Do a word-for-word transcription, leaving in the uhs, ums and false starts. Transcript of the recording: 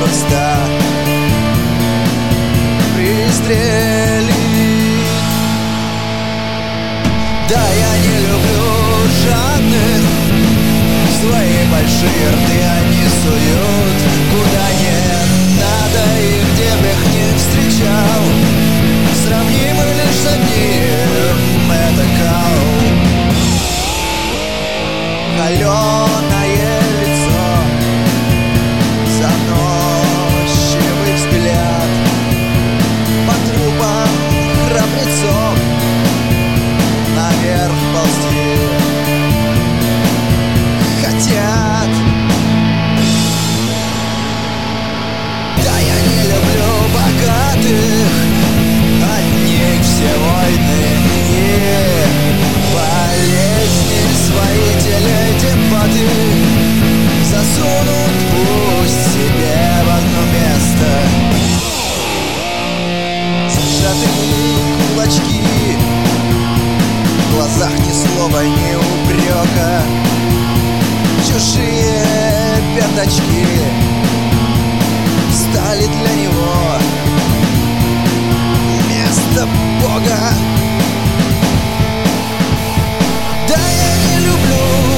хвоста пристрелить. Да, я не люблю жадных, свои большие рты они суют куда не надо и где бы их не встречал. Сравнимы лишь с одним — это кал. Холеное лицо, заносчивый взгляд, по трупам храбрецов наверх ползти хотят. Да, я не люблю богатых, от них все войны и болезни. Свои теледебаты засунут пусть себе в одно место. Сжатые кулачки, в глазах ни слова, ни упрека. Чужие пятачки стали для него вместо Бога. Да, я не люблю